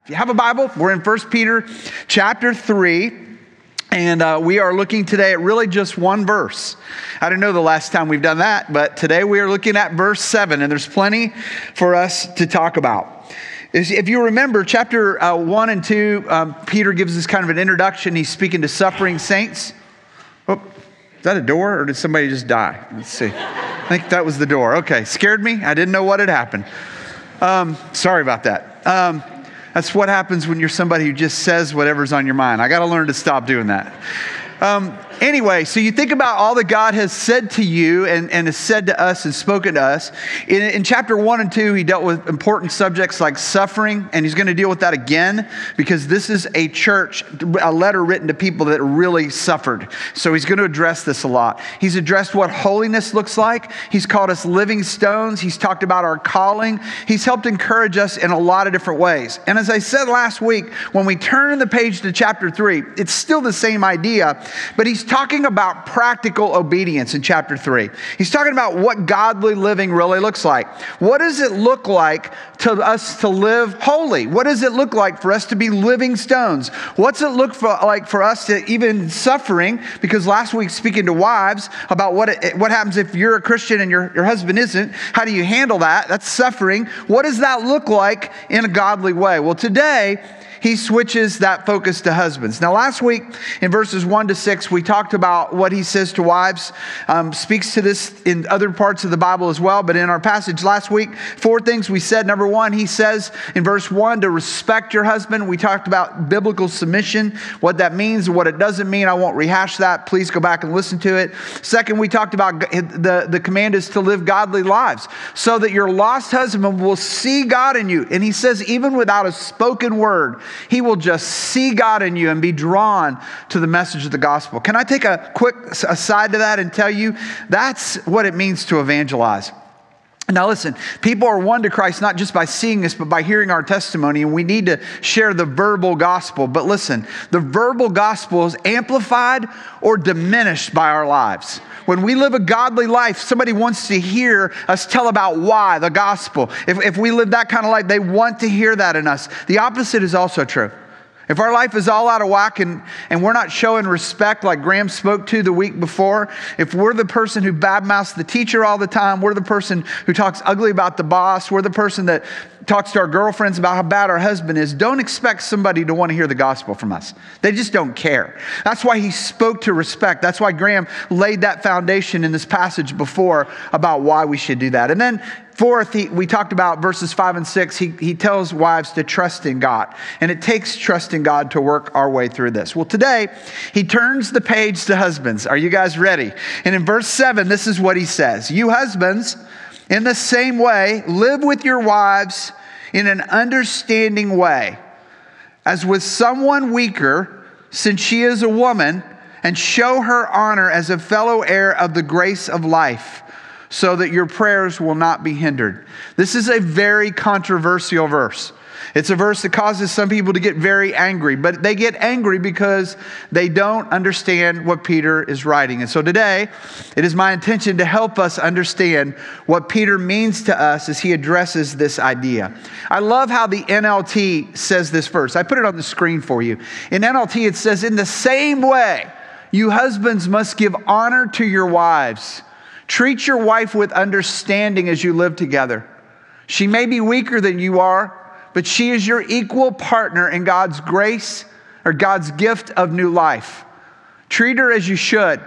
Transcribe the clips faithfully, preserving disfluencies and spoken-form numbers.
If you have a Bible, we're in First Peter chapter three, and uh, we are looking today at really just one verse. I don't know the last time we've done that, but today we are looking at verse seven, and there's plenty for us to talk about. If you remember, chapter uh, one and two, um, Peter gives us kind of an introduction. He's speaking to suffering saints. Oh, is that a door, or did somebody just die? Let's see. I think that was the door. Okay, scared me. I didn't know what had happened. Um, sorry about that. Um, That's what happens when you're somebody who just says whatever's on your mind. I got to learn to stop doing that. Um, anyway, so you think about all that God has said to you and, and has said to us and spoken to us. In, in chapter one and two, he dealt with important subjects like suffering, and he's going to deal with that again because this is a church, a letter written to people that really suffered. So he's going to address this a lot. He's addressed what holiness looks like. He's called us living stones. He's talked about our calling. He's helped encourage us in a lot of different ways. And as I said last week, when we turn the page to chapter three, it's still the same idea. But he's talking about practical obedience in chapter three. He's talking about what godly living really looks like. What does it look like to us to live holy? What does it look like for us to be living stones? What's it look for, like for us to even suffering? Because last week, speaking to wives about what it, what happens if you're a Christian and your, your husband isn't, how do you handle that? That's suffering. What does that look like in a godly way? Well, today, he switches that focus to husbands. Now, last week in verses one to six, we talked about what he says to wives. Um, speaks to this in other parts of the Bible as well. But in our passage last week, four things we said. Number one, he says in verse one to respect your husband. We talked about biblical submission, what that means, what it doesn't mean. I won't rehash that. Please go back and listen to it. Second, we talked about the, the command is to live godly lives so that your lost husband will see God in you. And he says, even without a spoken word, he will just see God in you and be drawn to the message of the gospel. Can I take a quick aside to that and tell you that's what it means to evangelize? Now listen, people are won to Christ not just by seeing us, but by hearing our testimony, and we need to share the verbal gospel. But listen, the verbal gospel is amplified or diminished by our lives. When we live a godly life, somebody wants to hear us tell about why, the gospel. If, if we live that kind of life, they want to hear that in us. The opposite is also true. If our life is all out of whack and, and we're not showing respect like Graham spoke to the week before, if we're the person who badmouths the teacher all the time, we're the person who talks ugly about the boss, we're the person that talks to our girlfriends about how bad our husband is, don't expect somebody to want to hear the gospel from us. They just don't care. That's why he spoke to respect. That's why Graham laid that foundation in this passage before about why we should do that. And then fourth, he, we talked about verses five and six. He, he tells wives to trust in God. And it takes trust in God to work our way through this. Well, today, he turns the page to husbands. Are you guys ready? And in verse seven, this is what he says. You husbands, in the same way, live with your wives in an understanding way, as with someone weaker, since she is a woman, and show her honor as a fellow heir of the grace of life, so that your prayers will not be hindered. This is a very controversial verse. It's a verse that causes some people to get very angry, but they get angry because they don't understand what Peter is writing. And so today, it is my intention to help us understand what Peter means to us as he addresses this idea. I love how the N L T says this verse. I put it on the screen for you. In N L T, it says, in the same way, you husbands must give honor to your wives. Treat your wife with understanding as you live together. She may be weaker than you are, but she is your equal partner in God's grace or God's gift of new life. Treat her as you should,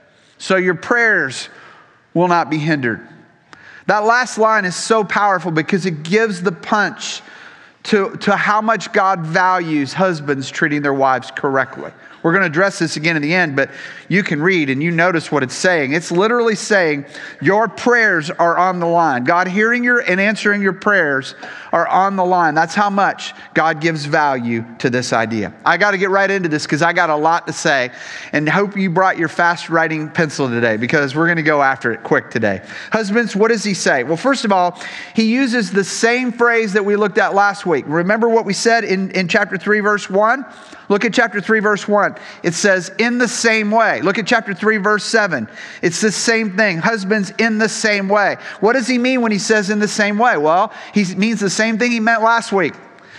so your prayers will not be hindered. That last line is so powerful because it gives the punch to, to how much God values husbands treating their wives correctly. We're going to address this again in the end, but you can read and you notice what it's saying. It's literally saying your prayers are on the line. God hearing your and answering your prayers are on the line. That's how much God gives value to this idea. I got to get right into this because I got a lot to say, and hope you brought your fast writing pencil today because we're going to go after it quick today. Husbands, what does he say? Well, first of all, he uses the same phrase that we looked at last week. Remember what we said in, in chapter three, verse one? Look at chapter three, verse one. It says, in the same way. Look at chapter three, verse seven. It's the same thing. Husbands, in the same way. What does he mean when he says in the same way? Well, he means the same thing he meant last week.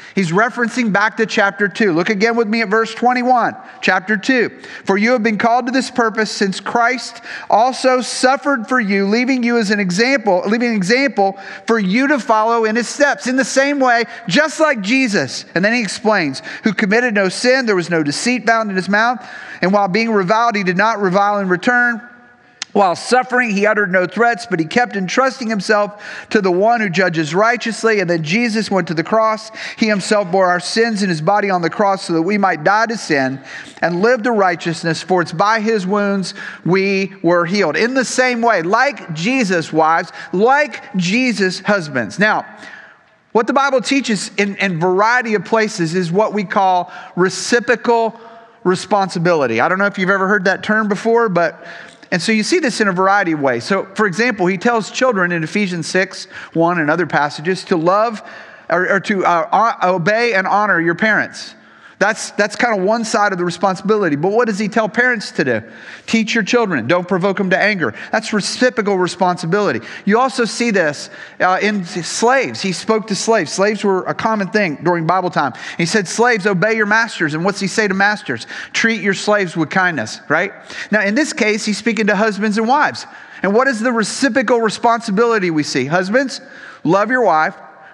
He's referencing back to chapter two. Look again with me at verse twenty-one, chapter two. For you have been called to this purpose, since Christ also suffered for you, leaving you as an example, leaving an example for you to follow in his steps. In the same way, just like Jesus. And then he explains, who committed no sin, there was no deceit found in his mouth. And while being reviled, he did not revile in return. While suffering, he uttered no threats, but he kept entrusting himself to the one who judges righteously. And then Jesus went to the cross. He himself bore our sins in his body on the cross so that we might die to sin and live to righteousness. For it's by his wounds we were healed. In the same way, like Jesus, wives, like Jesus, husbands. Now, what the Bible teaches in a variety of places is what we call reciprocal responsibility. I don't know if you've ever heard that term before, but... And so you see this in a variety of ways. So, for example, he tells children in Ephesians six, one and other passages to love or, or to uh, obey and honor your parents. That's, that's kind of one side of the responsibility. But what does he tell parents to do? Teach your children. Don't provoke them to anger. That's reciprocal responsibility. You also see this uh, in slaves. He spoke to slaves. Slaves were a common thing during Bible time. He said, slaves, obey your masters. And what's he say to masters? Treat your slaves with kindness, right? Now, in this case, he's speaking to husbands and wives. And what is the reciprocal responsibility we see? Husbands, love your wife.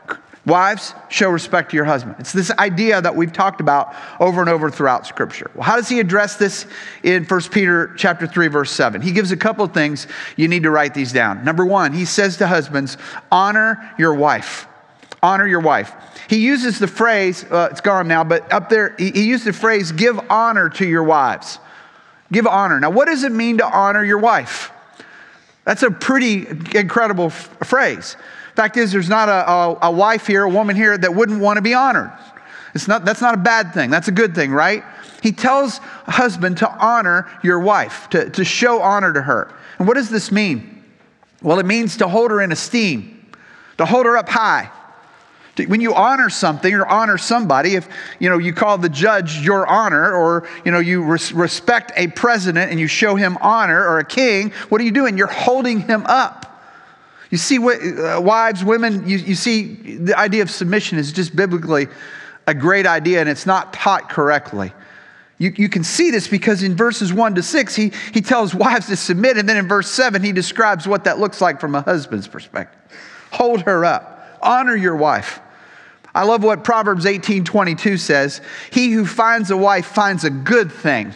Wives, show respect to your husband. It's this idea that we've talked about over and over throughout Scripture. Well, how does he address this in First Peter chapter three, verse seven? He gives a couple of things. You need to write these down. Number one, he says to husbands, honor your wife. Honor your wife. He uses the phrase, uh, it's gone now, but up there, he, he used the phrase, give honor to your wives. Give honor. Now, what does it mean to honor your wife? That's a pretty incredible f- phrase. Fact is, there's not a, a, a wife here, a woman here that wouldn't want to be honored. It's not, that's not a bad thing. That's a good thing, right? He tells a husband to honor your wife, to, to show honor to her. And what does this mean? Well, it means to hold her in esteem, to hold her up high. When you honor something or honor somebody, if you know you call the judge your honor, or you know you res- respect a president and you show him honor, or a king, what are you doing? You're holding him up. You see, uh, wives, women, you, you see the idea of submission is just biblically a great idea, and it's not taught correctly. You, you can see this because in verses one to six, he, he tells wives to submit, and then in verse seven, he describes what that looks like from a husband's perspective. Hold her up. Honor your wife. I love what Proverbs eighteen twenty-two says. He who finds a wife finds a good thing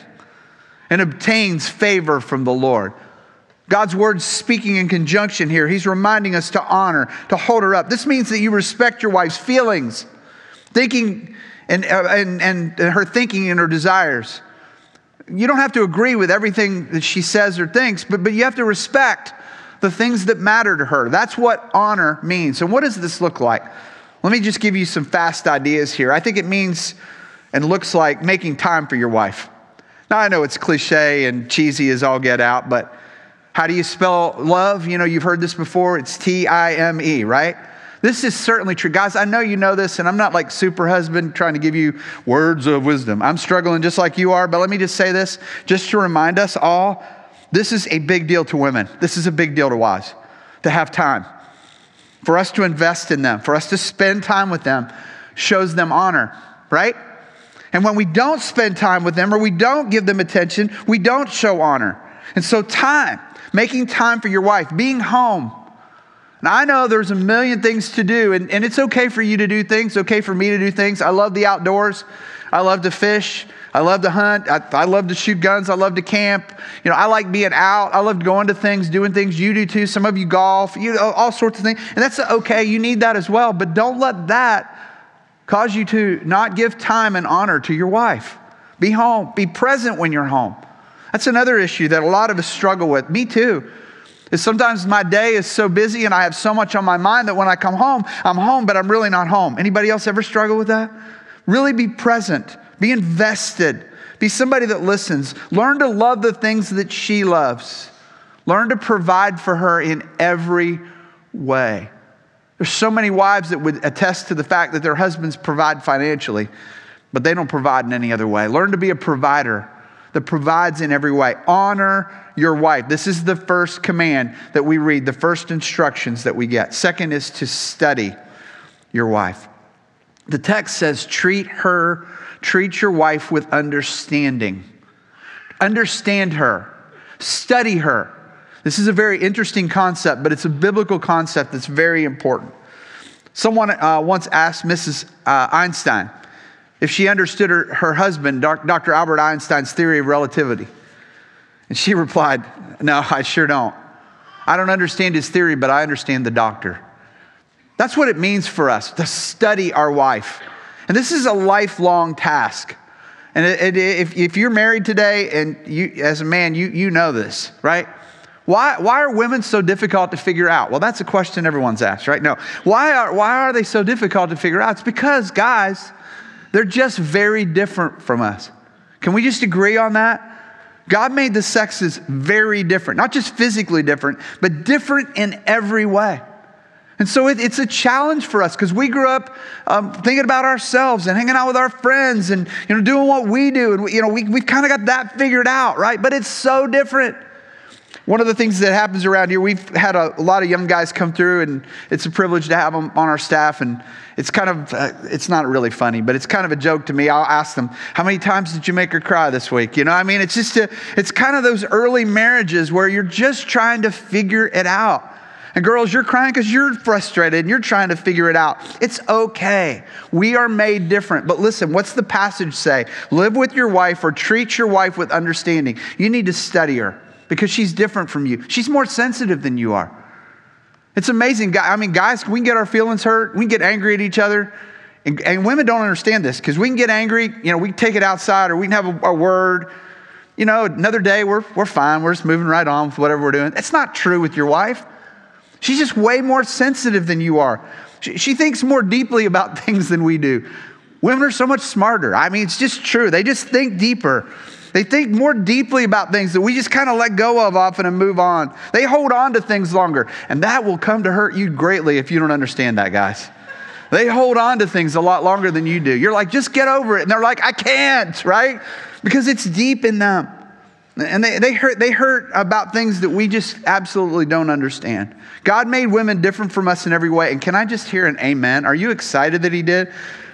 and obtains favor from the Lord. God's word's speaking in conjunction here. He's reminding us to honor, to hold her up. This means that you respect your wife's feelings, thinking and, uh, and, and her thinking and her desires. You don't have to agree with everything that she says or thinks, but, but you have to respect the things that matter to her. That's what honor means. So what does this look like? Let me just give you some fast ideas here. I think it means and looks like making time for your wife. Now, I know it's cliche and cheesy as all get out, but how do you spell love? You know, you've heard this before. It's T I M E, right? This is certainly true. Guys, I know you know this, and I'm not like super husband trying to give you words of wisdom. I'm struggling just like you are, but let me just say this, just to remind us all, this is a big deal to women. This is a big deal to wives, to have time. For us to invest in them, for us to spend time with them, shows them honor, right? And when we don't spend time with them or we don't give them attention, we don't show honor. And so time, making time for your wife, being home. And I know there's a million things to do, and, and it's okay for you to do things, okay for me to do things. I love the outdoors. I love to fish. I love to hunt. I, I love to shoot guns. I love to camp. You know, I like being out. I love going to things, doing things. You do too. Some of you golf, you know, all sorts of things. And that's okay. You need that as well. But don't let that cause you to not give time and honor to your wife. Be home. Be present when you're home. That's another issue that a lot of us struggle with. Me too. Is sometimes my day is so busy and I have so much on my mind that when I come home, I'm home, but I'm really not home. Anybody else ever struggle with that? Really be present. Be invested. Be somebody that listens. Learn to love the things that she loves. Learn to provide for her in every way. There's so many wives that would attest to the fact that their husbands provide financially, but they don't provide in any other way. Learn to be a provider that provides in every way. Honor your wife. This is the first command that we read, the first instructions that we get. Second is to study your wife. The text says, treat her, treat your wife with understanding. Understand her. Study her. This is a very interesting concept, but it's a biblical concept that's very important. Someone uh, once asked Missus Uh, Einstein if she understood her, her husband, Doctor Albert Einstein's theory of relativity. And she replied, no, I sure don't. I don't understand his theory, but I understand the doctor. That's what it means for us to study our wife. And this is a lifelong task. And it, it, if, if you're married today and you, as a man, you, you know this, right? Why, why are women so difficult to figure out? Well, that's a question everyone's asked, right? No. Why are, why are they so difficult to figure out? It's because, guys, they're just very different from us. Can we just agree on that? God made the sexes very different, not just physically different, but different in every way. And so it, it's a challenge for us because we grew up um, thinking about ourselves and hanging out with our friends and, you know, doing what we do. And, we, you know, we, we've kind of got that figured out, right? But it's so different. One of the things that happens around here, we've had a, a lot of young guys come through, and it's a privilege to have them on our staff. And it's kind of, uh, it's not really funny, but it's kind of a joke to me. I'll ask them, how many times did you make her cry this week? You know, I mean, it's just, a, it's kind of those early marriages where you're just trying to figure it out. And girls, you're crying because you're frustrated and you're trying to figure it out. It's okay. We are made different. But listen, what's the passage say? Live with your wife or treat your wife with understanding. You need to study her because she's different from you. She's more sensitive than you are. It's amazing. I mean, guys, we can get our feelings hurt. We can get angry at each other. And, and women don't understand this because we can get angry. You know, we can take it outside or we can have a, a word. You know, another day we're, we're fine. We're just moving right on with whatever we're doing. It's not true with your wife. She's just way more sensitive than you are. She, she thinks more deeply about things than we do. Women are so much smarter. I mean, it's just true. They just think deeper. They think more deeply about things that we just kind of let go of often and move on. They hold on to things longer. And that will come to hurt you greatly if you don't understand that, guys. They hold on to things a lot longer than you do. You're like, just get over it. And they're like, I can't, right? Because it's deep in them. And they, they hurt they hurt about things that we just absolutely don't understand. God made women different from us in every way. And can I just hear an amen? Are you excited that he did?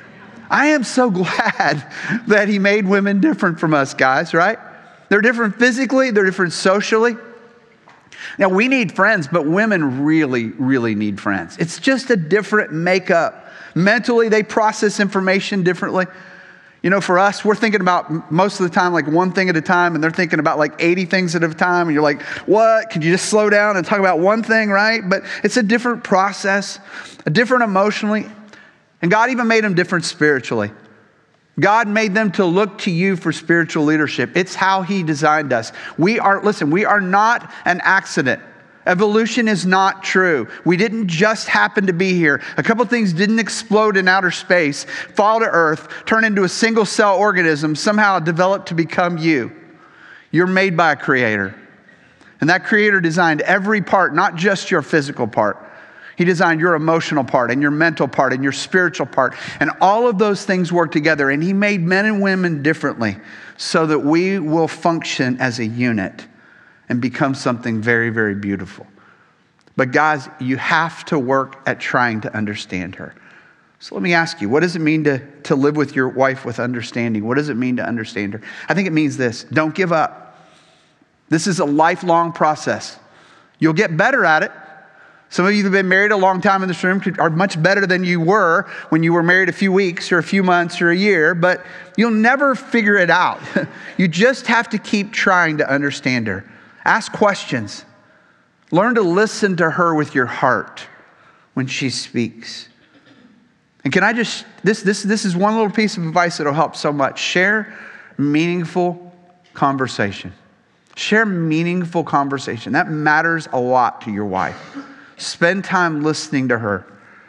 I am so glad that he made women different from us, guys, right? They're different physically. They're different socially. Now, we need friends, but women really, really need friends. It's just a different makeup. Mentally, they process information differently. You know, for us, we're thinking about most of the time like one thing at a time, and they're thinking about like eighty things at a time. And you're like, what? Could you just slow down and talk about one thing, right? But it's a different process, a different emotionally. And God even made them different spiritually. God made them to look to you for spiritual leadership. It's how he designed us. We are, listen, we are not an accident. Evolution is not true. We didn't just happen to be here. A couple things didn't explode in outer space, fall to earth, turn into a single cell organism, somehow develop to become you. You're made by a creator. And that creator designed every part, not just your physical part. He designed your emotional part and your mental part and your spiritual part. And all of those things work together. And he made men and women differently so that we will function as a unit and become something very, very beautiful. But guys, you have to work at trying to understand her. So let me ask you, what does it mean to, to live with your wife with understanding? What does it mean to understand her? I think it means this: don't give up. This is a lifelong process. You'll get better at it. Some of you who have been married a long time in this room are much better than you were when you were married a few weeks or a few months or a year, but you'll never figure it out. You just have to keep trying to understand her. Ask questions. Learn to listen to her with your heart when she speaks. And can I just, this, this, this is one little piece of advice that will help so much. Share meaningful conversation. Share meaningful conversation. That matters a lot to your wife. Spend time listening to her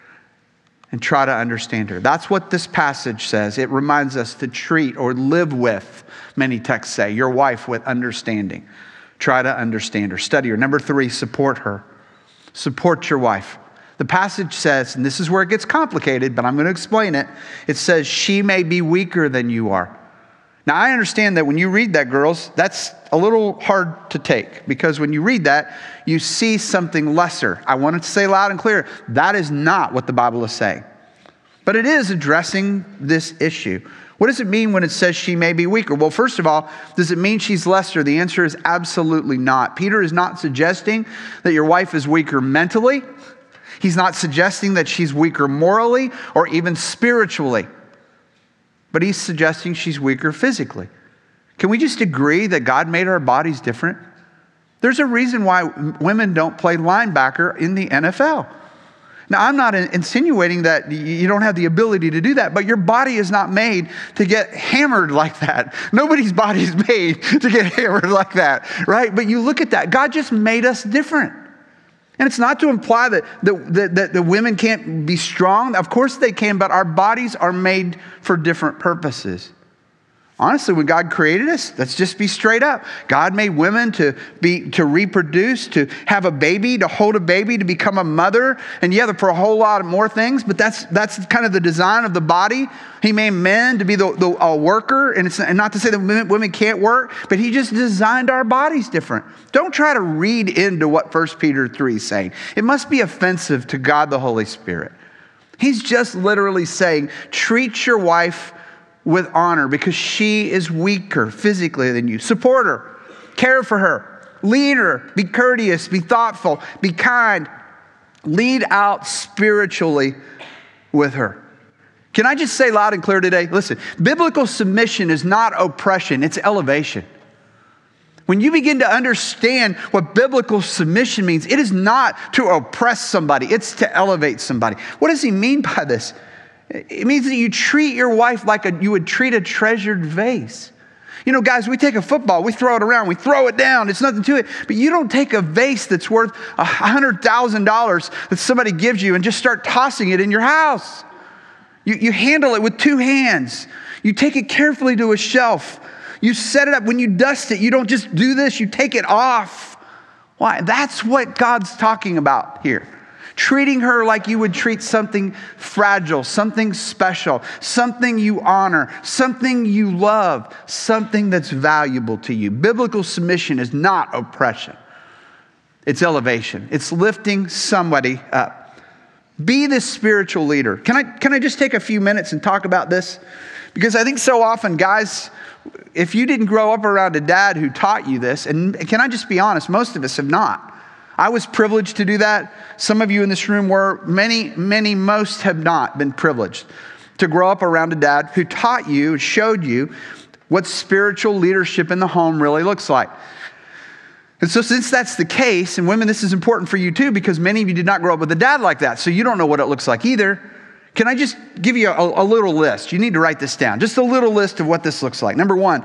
and try to understand her. That's what this passage says. It reminds us to treat or live with, many texts say, your wife with understanding. Try to understand her. Study her. Number three, support her. Support your wife. The passage says, and this is where it gets complicated, but I'm going to explain it. It says, she may be weaker than you are. Now, I understand that when you read that, girls, that's a little hard to take, because when you read that, you see something lesser. I want to say loud and clear, that is not what the Bible is saying. But it is addressing this issue. What does it mean when it says she may be weaker? Well, first of all, does it mean she's lesser? The answer is absolutely not. Peter is not suggesting that your wife is weaker mentally. He's not suggesting that she's weaker morally or even spiritually. But he's suggesting she's weaker physically. Can we just agree that God made our bodies different? There's a reason why women don't play linebacker in the N F L. Now, I'm not insinuating that you don't have the ability to do that, but your body is not made to get hammered like that. Nobody's body is made to get hammered like that, right? But you look at that. God just made us different. And it's not to imply that the, that, that the women can't be strong. Of course they can, but our bodies are made for different purposes. Honestly, when God created us, let's just be straight up. God made women to be to reproduce, to have a baby, to hold a baby, to become a mother, and yeah, for a whole lot of more things. But that's that's kind of the design of the body. He made men to be the, the a worker, and it's and not to say that women, women can't work, but He just designed our bodies different. Don't try to read into what First Peter three is saying. It must be offensive to God the Holy Spirit. He's just literally saying, treat your wife with honor because she is weaker physically than you. Support her. Care for her. Lead her. Be courteous. Be thoughtful. Be kind. Lead out spiritually with her. Can I just say loud and clear today? Listen, biblical submission is not oppression. It's elevation. When you begin to understand what biblical submission means, it is not to oppress somebody. It's to elevate somebody. What does he mean by this? It means that you treat your wife like a, you would treat a treasured vase. You know, guys, we take a football, we throw it around, we throw it down. It's nothing to it. But you don't take a vase that's worth one hundred thousand dollars that somebody gives you and just start tossing it in your house. You, you handle it with two hands. You take it carefully to a shelf. You set it up. When you dust it, you don't just do this. You take it off. Why? That's what God's talking about here. Treating her like you would treat something fragile, something special, something you honor, something you love, something that's valuable to you. Biblical submission is not oppression. It's elevation. It's lifting somebody up. Be the spiritual leader. Can I, can I just take a few minutes and talk about this? Because I think so often, guys, if you didn't grow up around a dad who taught you this, and can I just be honest, most of us have not. I was privileged to do that. Some of you in this room were. Many, many, most have not been privileged to grow up around a dad who taught you, showed you what spiritual leadership in the home really looks like. And so since that's the case, and women, this is important for you too, because many of you did not grow up with a dad like that, so you don't know what it looks like either. Can I just give you a, a little list? You need to write this down. Just a little list of what this looks like. Number one,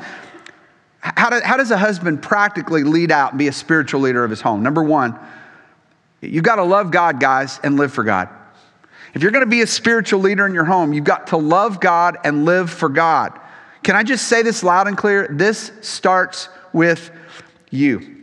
How, do, how does a husband practically lead out and be a spiritual leader of his home? Number one, you've got to love God, guys, and live for God. If you're going to be a spiritual leader in your home, you've got to love God and live for God. Can I just say this loud and clear? This starts with you.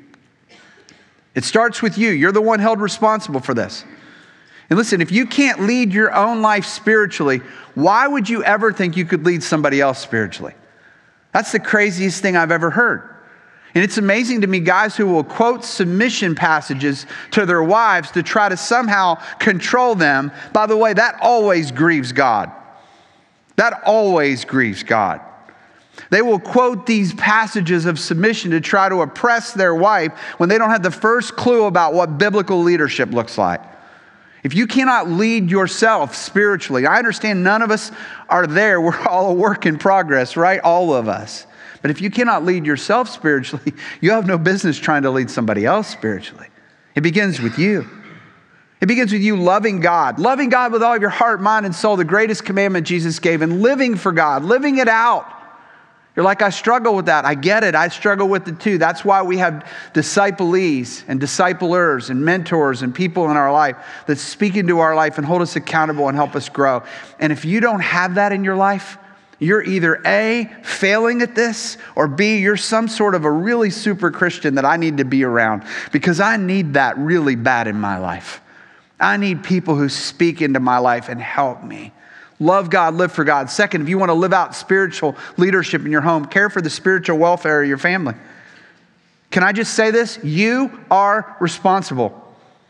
It starts with you. You're the one held responsible for this. And listen, if you can't lead your own life spiritually, why would you ever think you could lead somebody else spiritually? That's the craziest thing I've ever heard. And it's amazing to me, guys who will quote submission passages to their wives to try to somehow control them. By the way, that always grieves God. That always grieves God. They will quote these passages of submission to try to oppress their wife when they don't have the first clue about what biblical leadership looks like. If you cannot lead yourself spiritually, I understand none of us are there. We're all a work in progress, right? All of us. But if you cannot lead yourself spiritually, you have no business trying to lead somebody else spiritually. It begins with you. It begins with you loving God. Loving God with all of your heart, mind, and soul, the greatest commandment Jesus gave, and living for God, living it out. You're like, I struggle with that. I get it. I struggle with it too. That's why we have disciplees and disciplers and mentors and people in our life that speak into our life and hold us accountable and help us grow. And if you don't have that in your life, you're either A, failing at this, or B, you're some sort of a really super Christian that I need to be around because I need that really bad in my life. I need people who speak into my life and help me. Love God, live for God. Second, if you want to live out spiritual leadership in your home, care for the spiritual welfare of your family. Can I just say this? You are responsible.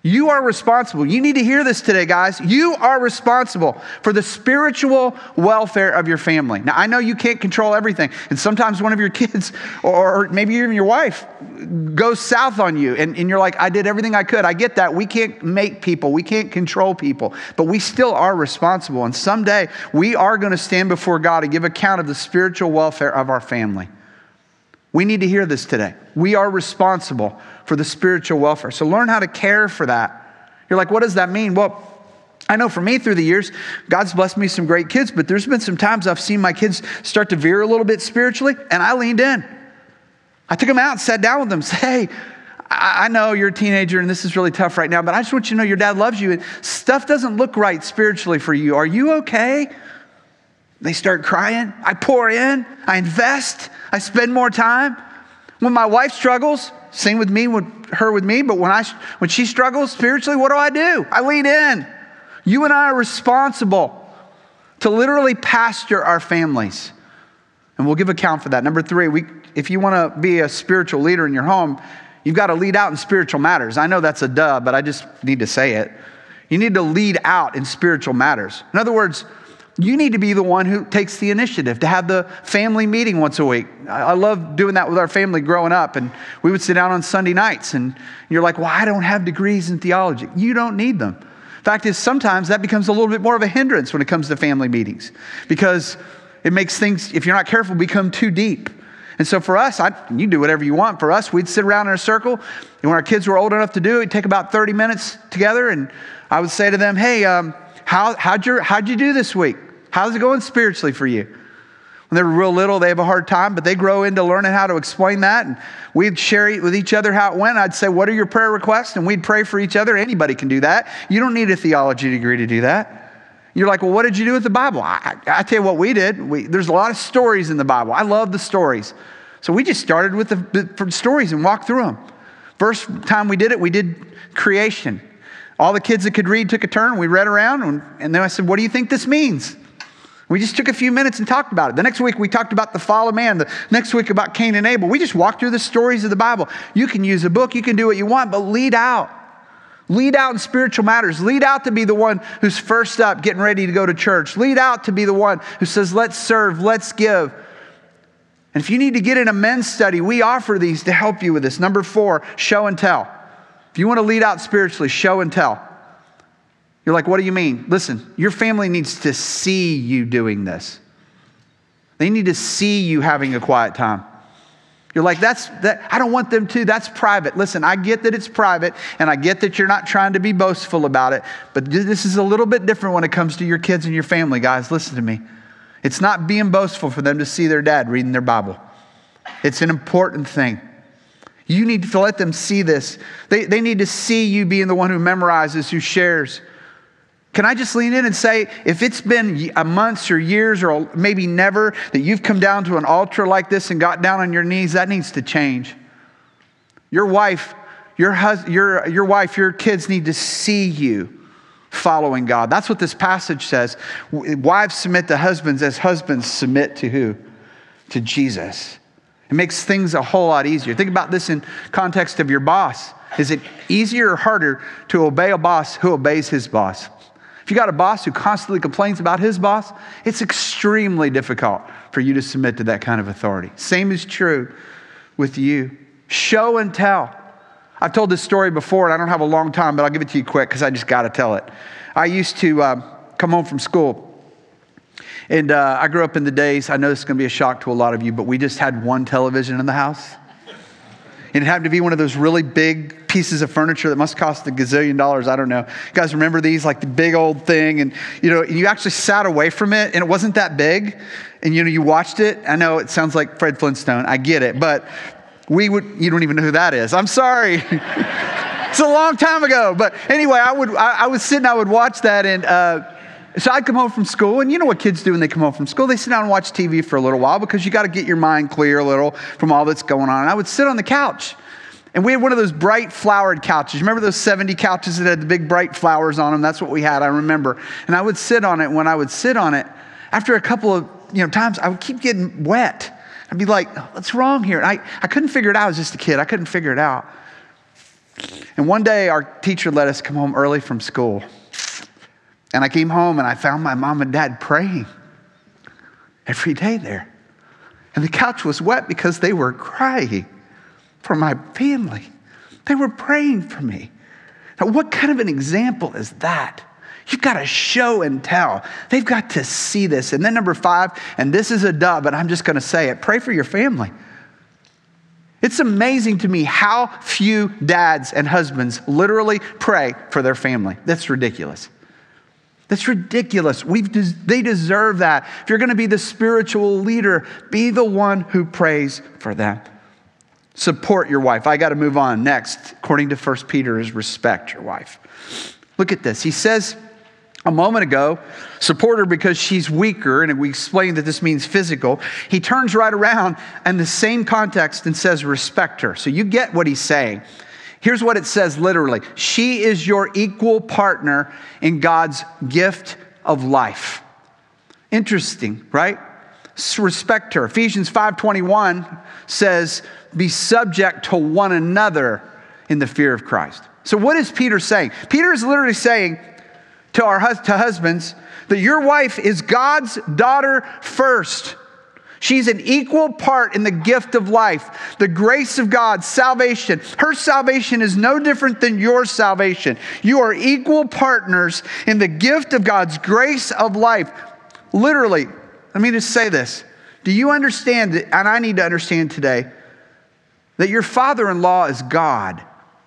You are responsible. You need to hear this today, guys. You are responsible for the spiritual welfare of your family. Now, I know you can't control everything. And sometimes one of your kids, or maybe even your wife, goes south on you. And, and you're like, I did everything I could. I get that. We can't make people. We can't control people. But we still are responsible. And someday we are going to stand before God and give account of the spiritual welfare of our family. We need to hear this today. We are responsible for the spiritual welfare. So learn how to care for that. You're like, what does that mean? Well, I know for me through the years, God's blessed me some great kids, but there's been some times I've seen my kids start to veer a little bit spiritually, and I leaned in. I took them out and sat down with them and said, hey, I know you're a teenager and this is really tough right now, but I just want you to know your dad loves you and stuff doesn't look right spiritually for you. Are you okay? They start crying. I pour in. I invest. I spend more time. When my wife struggles, same with me, with her with me, but when I when she struggles spiritually, what do I do? I lean in. You and I are responsible to literally pastor our families. And we'll give account for that. Number three, we, if you want to be a spiritual leader in your home, you've got to lead out in spiritual matters. I know that's a duh, but I just need to say it. You need to lead out in spiritual matters. In other words, you need to be the one who takes the initiative to have the family meeting once a week. I love doing that with our family growing up. And we would sit down on Sunday nights and you're like, well, I don't have degrees in theology. You don't need them. Fact is, sometimes that becomes a little bit more of a hindrance when it comes to family meetings because it makes things, if you're not careful, become too deep. And so for us, I, you do whatever you want. For us, we'd sit around in a circle. And when our kids were old enough to do it, it'd take about thirty minutes together. And I would say to them, hey, um, how, how'd, your, how'd you do this week? How's it going spiritually for you? When they're real little, they have a hard time, but they grow into learning how to explain that. And we'd share with each other how it went. I'd say, what are your prayer requests? And we'd pray for each other. Anybody can do that. You don't need a theology degree to do that. You're like, well, what did you do with the Bible? I, I tell you what we did. We, there's a lot of stories in the Bible. I love the stories. So we just started with the, the stories and walked through them. First time we did it, we did creation. All the kids that could read took a turn. We read around. And, and then I said, what do you think this means? We just took a few minutes and talked about it. The next week, we talked about the fall of man. The next week, about Cain and Abel. We just walked through the stories of the Bible. You can use a book. You can do what you want, but lead out. Lead out in spiritual matters. Lead out to be the one who's first up, getting ready to go to church. Lead out to be the one who says, let's serve, let's give. And if you need to get in a men's study, we offer these to help you with this. Number four, show and tell. If you want to lead out spiritually, show and tell. You're like, what do you mean? Listen, your family needs to see you doing this. They need to see you having a quiet time. You're like, that's that. I don't want them to. That's private. Listen, I get that it's private, and I get that you're not trying to be boastful about it, but this is a little bit different when it comes to your kids and your family, guys. Listen to me. It's not being boastful for them to see their dad reading their Bible. It's an important thing. You need to let them see this. They, they need to see you being the one who memorizes, who shares. Can I just lean in and say, if it's been a months or years or maybe never that you've come down to an altar like this and got down on your knees, that needs to change. Your wife, your hus- your, your wife, your kids need to see you following God. That's what this passage says. Wives submit to husbands as husbands submit to who? To Jesus. It makes things a whole lot easier. Think about this in context of your boss. Is it easier or harder to obey a boss who obeys his boss? If you got a boss who constantly complains about his boss, it's extremely difficult for you to submit to that kind of authority. Same is true with you. Show and tell. I've told this story before, and I don't have a long time, but I'll give it to you quick because I just got to tell it. I used to uh, come home from school, and uh, I grew up in the days, I know this is going to be a shock to a lot of you, but we just had one television in the house. And it happened to be one of those really big pieces of furniture that must cost a gazillion dollars. I don't know. You guys remember these? Like the big old thing. And, you know, you actually sat away from it and it wasn't that big. And, you know, you watched it. I know it sounds like Fred Flintstone. I get it. But we would, you don't even know who that is. I'm sorry. It's a long time ago. But anyway, I would, I, I was sitting, I would watch that. And uh, so I'd come home from school. And you know what kids do when they come home from school? They sit down and watch T V for a little while because you got to get your mind clear a little from all that's going on. And I would sit on the couch. And we had one of those bright flowered couches. Remember those seventy couches that had the big bright flowers on them? That's what we had, I remember. And I would sit on it. When I would sit on it, after a couple of you know times, I would keep getting wet. I'd be like, what's wrong here? And I, I couldn't figure it out. I was just a kid. I couldn't figure it out. And one day our teacher let us come home early from school. And I came home and I found my mom and dad praying every day there. And the couch was wet because they were crying for my family. They were praying for me. Now, what kind of an example is that? You've got to show and tell. They've got to see this. And then number five, and this is a duh, but I'm just going to say it, pray for your family. It's amazing to me how few dads and husbands literally pray for their family. That's ridiculous. That's ridiculous. We've des- they deserve that. If you're going to be the spiritual leader, be the one who prays for them. Support your wife. I got to move on. Next, according to First Peter, is respect your wife. Look at this. He says a moment ago, support her because she's weaker, and we explained that this means physical. He turns right around in the same context and says respect her. So you get what he's saying. Here's what it says literally. She is your equal partner in God's gift of life. Interesting, right? Respect her. Ephesians five twenty-one says, be subject to one another in the fear of Christ. So what is Peter saying? Peter is literally saying to our hus- to husbands that your wife is God's daughter first. She's an equal part in the gift of life, the grace of God, salvation. Her salvation is no different than your salvation. You are equal partners in the gift of God's grace of life. Literally, let me just say this. Do you understand, that, and I need to understand today, that your father-in-law is God?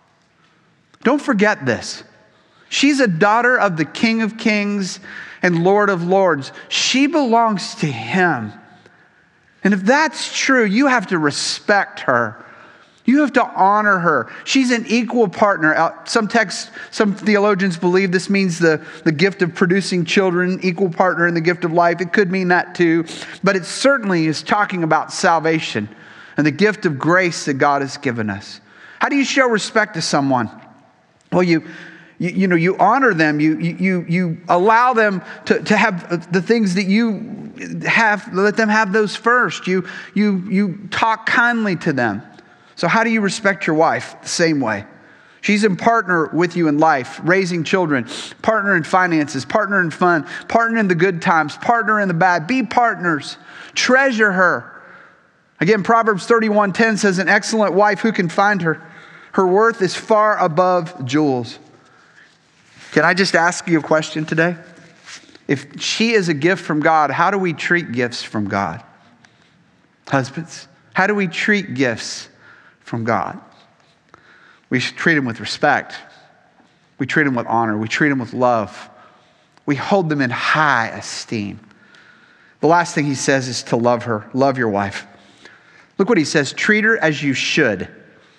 Don't forget this. She's a daughter of the King of Kings and Lord of Lords. She belongs to Him. And if that's true, you have to respect her. You have to honor her. She's an equal partner. Some texts, some theologians believe this means the, the gift of producing children, equal partner in the gift of life. It could mean that too. But it certainly is talking about salvation and the gift of grace that God has given us. How do you show respect to someone? Well, you... You, you know, you honor them, you, you, you allow them to, to have the things that you have, let them have those first. You, you, you talk kindly to them. So how do you respect your wife? The same way. She's in partner with you in life, raising children, partner in finances, partner in fun, partner in the good times, partner in the bad. Be partners. Treasure her. Again, Proverbs thirty-one ten says, an excellent wife, who can find her? Her worth is far above jewels. Can I just ask you a question today? If she is a gift from God, how do we treat gifts from God? Husbands, how do we treat gifts from God? We should treat them with respect. We treat them with honor. We treat them with love. We hold them in high esteem. The last thing he says is to love her. Love your wife. Look what he says. Treat her as you should.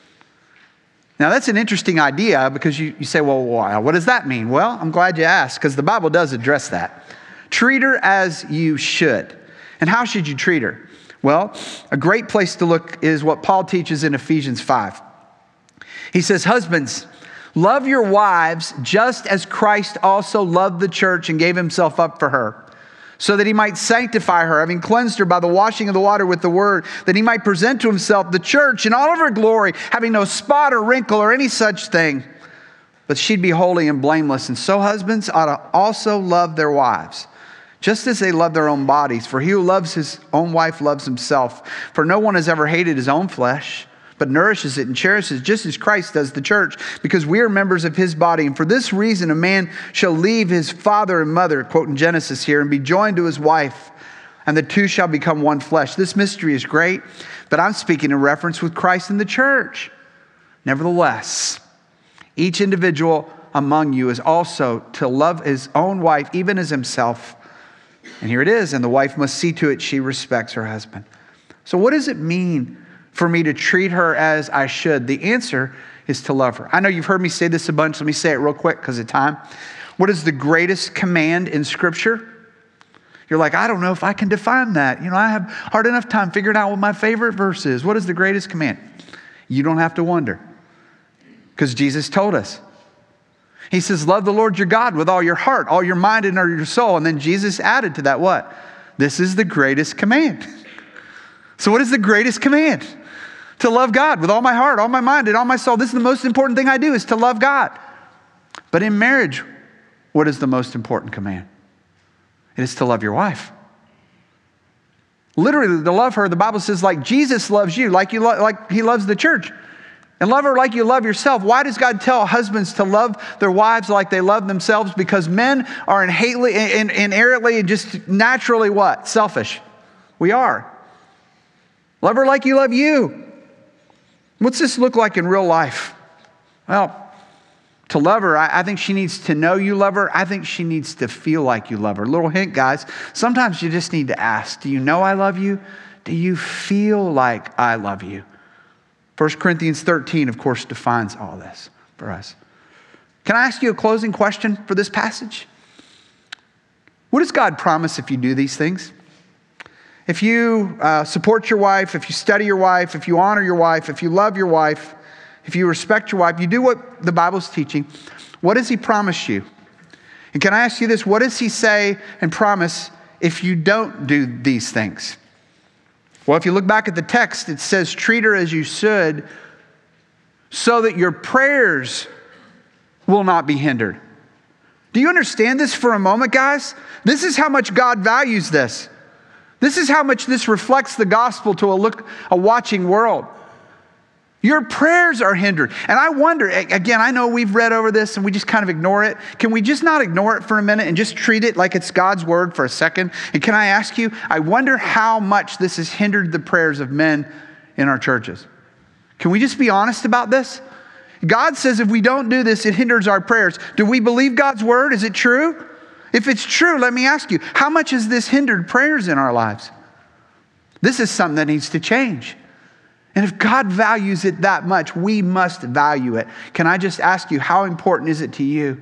Now, that's an interesting idea because you, you say, well, why? What does that mean? Well, I'm glad you asked because the Bible does address that. Treat her as you should. And how should you treat her? Well, a great place to look is what Paul teaches in Ephesians five. He says, husbands, love your wives just as Christ also loved the church and gave himself up for her, so that he might sanctify her, having cleansed her by the washing of the water with the word, that he might present to himself the church in all of her glory, having no spot or wrinkle or any such thing, but she'd be holy and blameless. And so husbands ought to also love their wives, just as they love their own bodies. For he who loves his own wife loves himself. For no one has ever hated his own flesh, but nourishes it and cherishes, just as Christ does the church, because we are members of his body. And for this reason, a man shall leave his father and mother, quoting Genesis here, and be joined to his wife, and the two shall become one flesh. This mystery is great, but I'm speaking in reference with Christ and the church. Nevertheless, each individual among you is also to love his own wife, even as himself. And here it is, and the wife must see to it she respects her husband. So what does it mean for me to treat her as I should? The answer is to love her. I know you've heard me say this a bunch. Let me say it real quick because of time. What is the greatest command in Scripture? You're like, I don't know if I can define that. You know, I have hard enough time figuring out what my favorite verse is. What is the greatest command? You don't have to wonder, because Jesus told us. He says, love the Lord your God with all your heart, all your mind, and all your soul. And then Jesus added to that what? This is the greatest command. So what is the greatest command? To love God with all my heart, all my mind, and all my soul. This is the most important thing I do, is to love God. But in marriage, what is the most important command? It is to love your wife. Literally, to love her, the Bible says, like Jesus loves you, like you lo- like he loves the church. And love her like you love yourself. Why does God tell husbands to love their wives like they love themselves? Because men are inherently, in, inherently just naturally what? Selfish. We are. Love her like you love you. What's this look like in real life? Well, to love her, I, I think she needs to know you love her. I think she needs to feel like you love her. Little hint, guys. Sometimes you just need to ask, do you know I love you? Do you feel like I love you? First Corinthians thirteen, of course, defines all this for us. Can I ask you a closing question for this passage? What does God promise if you do these things? If you uh, support your wife, if you study your wife, if you honor your wife, if you love your wife, if you respect your wife, you do what the Bible's teaching, what does he promise you? And can I ask you this? What does he say and promise if you don't do these things? Well, if you look back at the text, it says, treat her as you should, so that your prayers will not be hindered. Do you understand this for a moment, guys? This is how much God values this. This is how much this reflects the gospel to a look, a watching world. Your prayers are hindered. And I wonder, again, I know we've read over this and we just kind of ignore it. Can we just not ignore it for a minute and just treat it like it's God's word for a second? And can I ask you, I wonder how much this has hindered the prayers of men in our churches. Can we just be honest about this? God says if we don't do this, it hinders our prayers. Do we believe God's word? Is it true? If it's true, let me ask you, how much has this hindered prayers in our lives? This is something that needs to change. And if God values it that much, we must value it. Can I just ask you, how important is it to you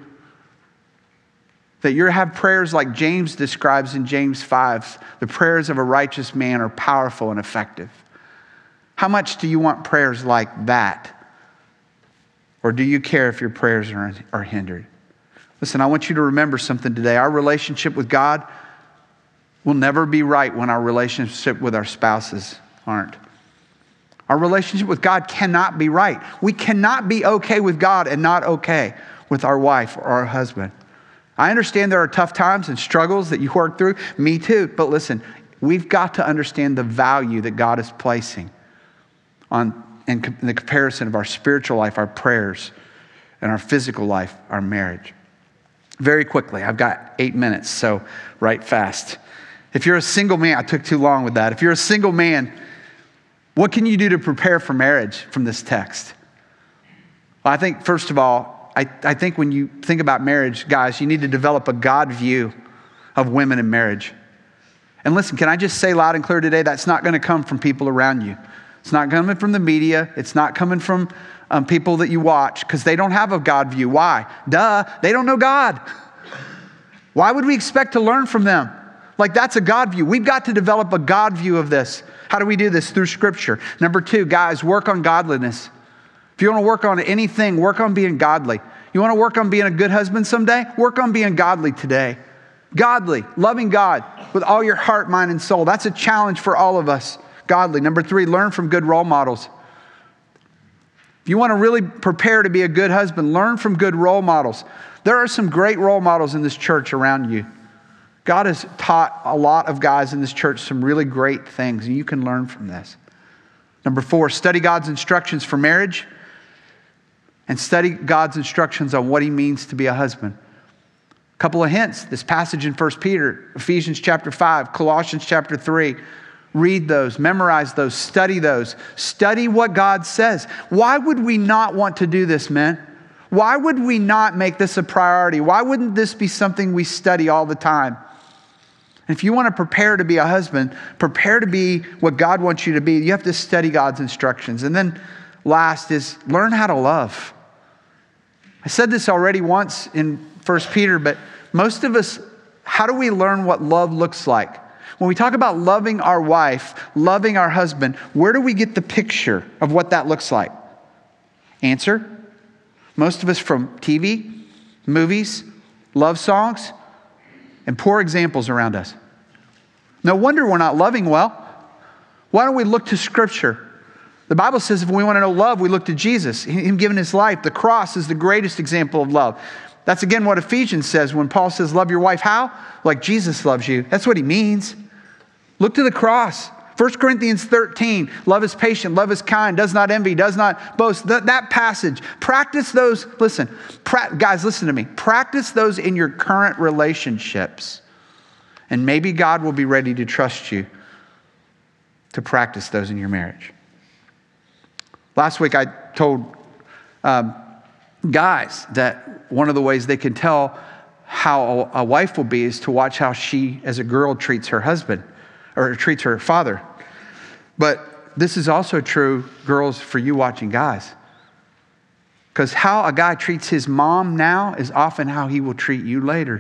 that you have prayers like James describes in James five? The prayers of a righteous man are powerful and effective. How much do you want prayers like that? Or do you care if your prayers are, are hindered? Listen, I want you to remember something today. Our relationship with God will never be right when our relationship with our spouses aren't. Our relationship with God cannot be right. We cannot be okay with God and not okay with our wife or our husband. I understand there are tough times and struggles that you work through. Me too. But listen, we've got to understand the value that God is placing on in the comparison of our spiritual life, our prayers, and our physical life, our marriage. Very quickly, I've got eight minutes, so write fast. If you're a single man, I took too long with that. If you're a single man, what can you do to prepare for marriage from this text? Well, I think, first of all, I, I think when you think about marriage, guys, you need to develop a God view of women in marriage. And listen, can I just say loud and clear today, that's not going to come from people around you. It's not coming from the media. It's not coming from um, people that you watch, because they don't have a God view. Why? Duh, they don't know God. Why would we expect to learn from them? Like, that's a God view. We've got to develop a God view of this. How do we do this? Through Scripture. Number two, guys, work on godliness. If you want to work on anything, work on being godly. You want to work on being a good husband someday? Work on being godly today. Godly, loving God with all your heart, mind, and soul. That's a challenge for all of us. Godly. Number three, learn from good role models. If you want to really prepare to be a good husband, learn from good role models. There are some great role models in this church around you. God has taught a lot of guys in this church some really great things, and you can learn from this. Number four, study God's instructions for marriage and study God's instructions on what he means to be a husband. A couple of hints. This passage in First Peter, Ephesians chapter five, Colossians chapter three. Read those, memorize those, study those. Study what God says. Why would we not want to do this, men? Why would we not make this a priority? Why wouldn't this be something we study all the time? If you want to prepare to be a husband, prepare to be what God wants you to be, you have to study God's instructions. And then last is learn how to love. I said this already once in First Peter, but most of us, how do we learn what love looks like? When we talk about loving our wife, loving our husband, where do we get the picture of what that looks like? Answer, most of us from T V, movies, love songs, and poor examples around us. No wonder we're not loving well. Why don't we look to Scripture? The Bible says if we want to know love, we look to Jesus, him giving his life. The cross is the greatest example of love. That's again what Ephesians says when Paul says, love your wife. How? Like Jesus loves you. That's what he means. Look to the cross. First Corinthians thirteen, love is patient, love is kind, does not envy, does not boast. That, that passage, practice those, listen, pra- guys, listen to me. Practice those in your current relationships. And maybe God will be ready to trust you to practice those in your marriage. Last week I told um, guys that one of the ways they can tell how a, a wife will be is to watch how she, as a girl, treats her husband or treats her father. But this is also true, girls, for you watching guys. Because how a guy treats his mom now is often how he will treat you later.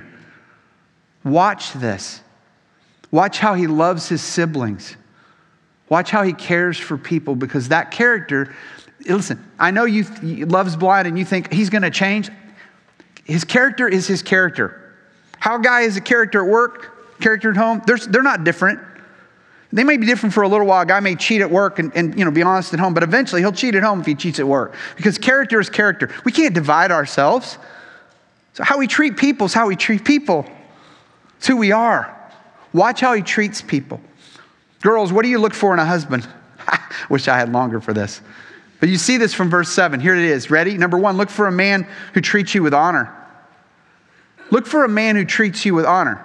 Watch this. Watch how he loves his siblings. Watch how he cares for people, because that character, listen, I know you, love's blind and you think he's going to change. His character is his character. How a guy is a character at work, character at home, they're, they're not different. They may be different for a little while. A guy may cheat at work and, and you know be honest at home, but eventually he'll cheat at home if he cheats at work, because character is character. We can't divide ourselves. So how we treat people is how we treat people. It's who we are. Watch how he treats people. Girls, what do you look for in a husband? Wish I had longer for this. But you see this from verse seven. Here it is. Ready? Number one, look for a man who treats you with honor. Look for a man who treats you with honor.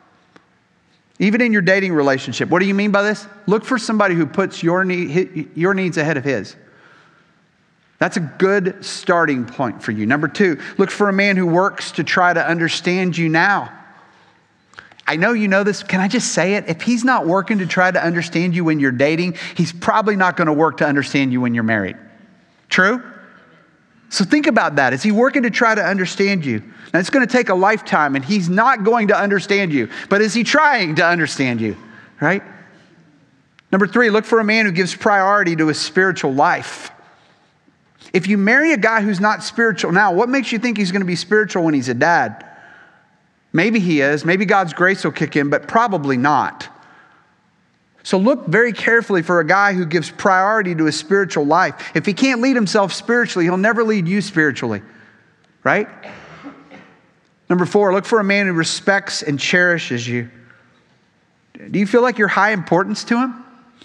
Even in your dating relationship. What do you mean by this? Look for somebody who puts your need, your needs ahead of his. That's a good starting point for you. Number two, look for a man who works to try to understand you now. I know you know this. Can I just say it? If he's not working to try to understand you when you're dating, he's probably not going to work to understand you when you're married. True? So think about that. Is he working to try to understand you? Now, it's going to take a lifetime, and he's not going to understand you. But is he trying to understand you? Right? Number three, look for a man who gives priority to his spiritual life. If you marry a guy who's not spiritual now, what makes you think he's going to be spiritual when he's a dad? Maybe he is. Maybe God's grace will kick in, but probably not. So look very carefully for a guy who gives priority to his spiritual life. If he can't lead himself spiritually, he'll never lead you spiritually. Right? Number four, look for a man who respects and cherishes you. Do you feel like you're high importance to him?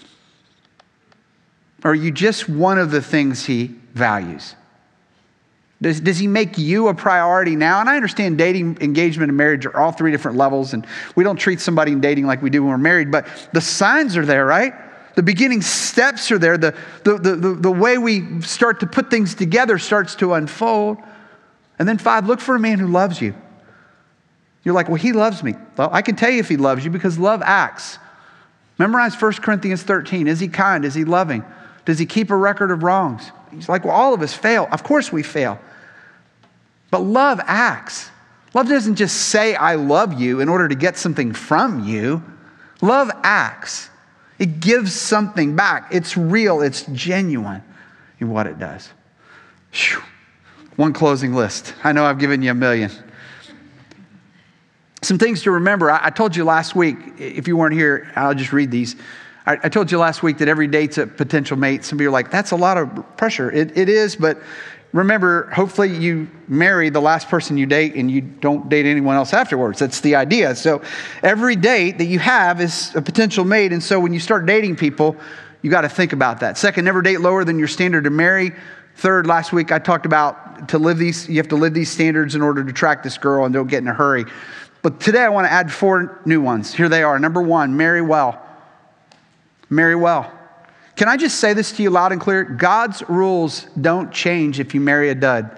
Or are you just one of the things he values? Does, does he make you a priority now? And I understand dating, engagement, and marriage are all three different levels, and we don't treat somebody in dating like we do when we're married, but the signs are there, right? The beginning steps are there. The, the, the, the, the way we start to put things together starts to unfold. And then five, look for a man who loves you. You're like, well, he loves me. Well, I can tell you if he loves you, because love acts. Memorize First Corinthians thirteen. Is he kind? Is he loving? Does he keep a record of wrongs? He's like, well, all of us fail. Of course we fail. But love acts. Love doesn't just say, I love you in order to get something from you. Love acts. It gives something back. It's real. It's genuine in what it does. Whew. One closing list. I know I've given you a million. Some things to remember. I, I told you last week, if you weren't here, I'll just read these. I, I told you last week that every date's a potential mate. Some of you are like, that's a lot of pressure. It, it is, but remember, hopefully you marry the last person you date and you don't date anyone else afterwards. That's the idea. So every date that you have is a potential mate. And so when you start dating people, you got to think about that. Second, never date lower than your standard to marry. Third, last week I talked about to live these, you have to live these standards in order to attract this girl, and don't get in a hurry. But today I want to add four new ones. Here they are. Number one, marry well. Marry well. Can I just say this to you loud and clear? God's rules don't change if you marry a dud.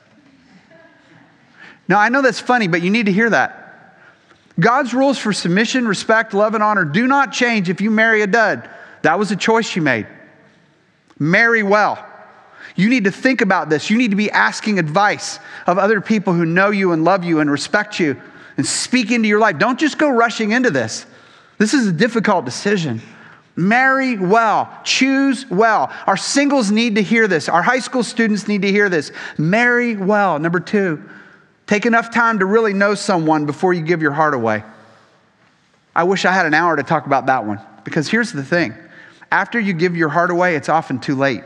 Now, I know that's funny, but you need to hear that. God's rules for submission, respect, love, and honor do not change if you marry a dud. That was a choice you made. Marry well. You need to think about this. You need to be asking advice of other people who know you and love you and respect you and speak into your life. Don't just go rushing into this. This is a difficult decision. Marry well. Choose well. Our singles need to hear this. Our high school students need to hear this. Marry well. Number two, take enough time to really know someone before you give your heart away. I wish I had an hour to talk about that one, because here's the thing. after you give your heart away, it's often too late.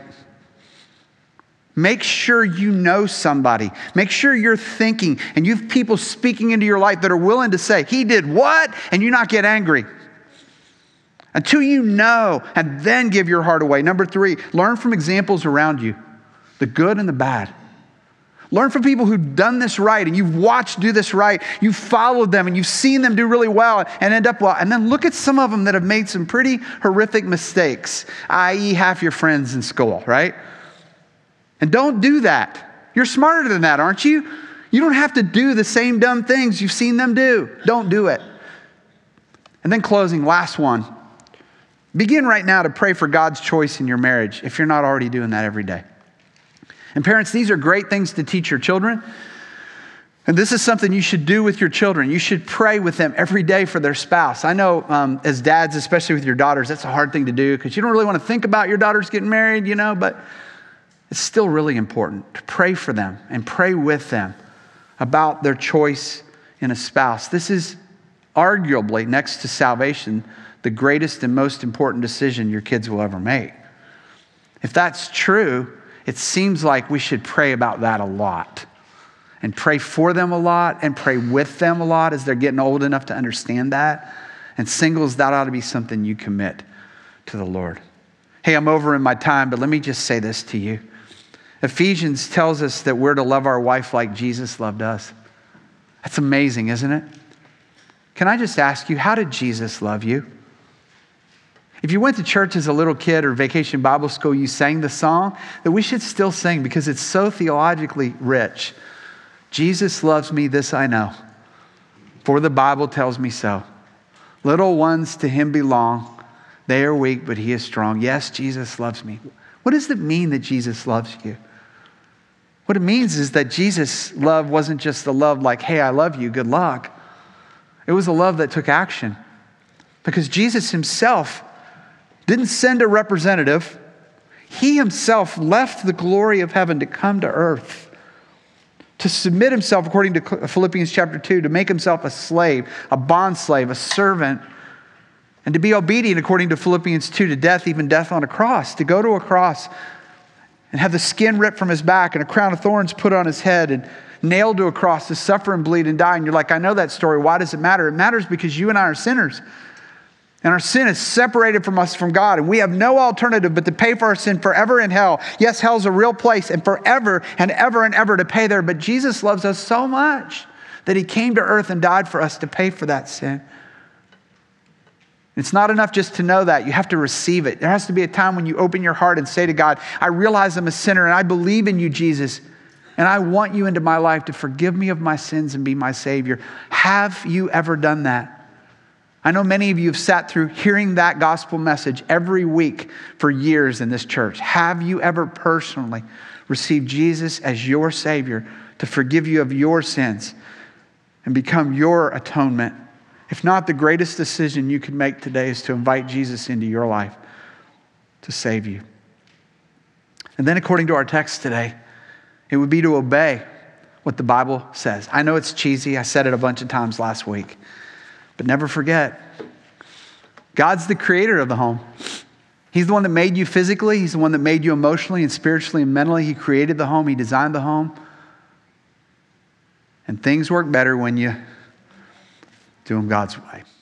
Make sure you know somebody. Make sure you're thinking and you have people speaking into your life that are willing to say, he did what? And you not get angry. Until you know, and then give your heart away. Number three, learn from examples around you, the good and the bad. Learn from people who've done this right and you've watched do this right. You've followed them and you've seen them do really well and end up well. And then look at some of them that have made some pretty horrific mistakes, that is half your friends in school, right? And don't do that. You're smarter than that, aren't you? You don't have to do the same dumb things you've seen them do. Don't do it. And then closing, last one. Begin right now to pray for God's choice in your marriage if you're not already doing that every day. And parents, these are great things to teach your children. And this is something you should do with your children. You should pray with them every day for their spouse. I know um, as dads, especially with your daughters, that's a hard thing to do because you don't really want to think about your daughters getting married, you know, but it's still really important to pray for them and pray with them about their choice in a spouse. This is arguably, next to salvation, the greatest and most important decision your kids will ever make. If that's true, it seems like we should pray about that a lot and pray for them a lot and pray with them a lot as they're getting old enough to understand that. And singles, that ought to be something you commit to the Lord. Hey, I'm over in my time, but let me just say this to you. Ephesians tells us that we're to love our wife like Jesus loved us. That's amazing, isn't it? Can I just ask you, how did Jesus love you? If you went to church as a little kid or Vacation Bible School, you sang the song that we should still sing because it's so theologically rich. Jesus loves me, this I know, for the Bible tells me so. Little ones to him belong. They are weak, but he is strong. Yes, Jesus loves me. What does it mean that Jesus loves you? What it means is that Jesus' love wasn't just the love like, hey, I love you, good luck. It was a love that took action. Because Jesus himself didn't send a representative. He himself left the glory of heaven to come to earth, to submit himself, according to Philippians chapter two, to make himself a slave, a bondslave, a servant, and to be obedient, according to Philippians two, to death, even death on a cross, to go to a cross and have the skin ripped from his back and a crown of thorns put on his head and nailed to a cross to suffer and bleed and die. And you're like, I know that story. Why does it matter? It matters because you and I are sinners. And our sin is separated from us from God. And we have no alternative but to pay for our sin forever in hell. Yes, hell's a real place and forever and ever and ever to pay there. But Jesus loves us so much that he came to earth and died for us to pay for that sin. It's not enough just to know that. You have to receive it. There has to be a time when you open your heart and say to God, I realize I'm a sinner and I believe in you, Jesus. And I want you into my life to forgive me of my sins and be my Savior. Have you ever done that? I know many of you have sat through hearing that gospel message every week for years in this church. Have you ever personally received Jesus as your Savior to forgive you of your sins and become your atonement? If not, the greatest decision you can make today is to invite Jesus into your life to save you. And then according to our text today, it would be to obey what the Bible says. I know it's cheesy. I said it a bunch of times last week. But never forget, God's the creator of the home. He's the one that made you physically. He's the one that made you emotionally and spiritually and mentally. He created the home. He designed the home. And things work better when you do them God's way.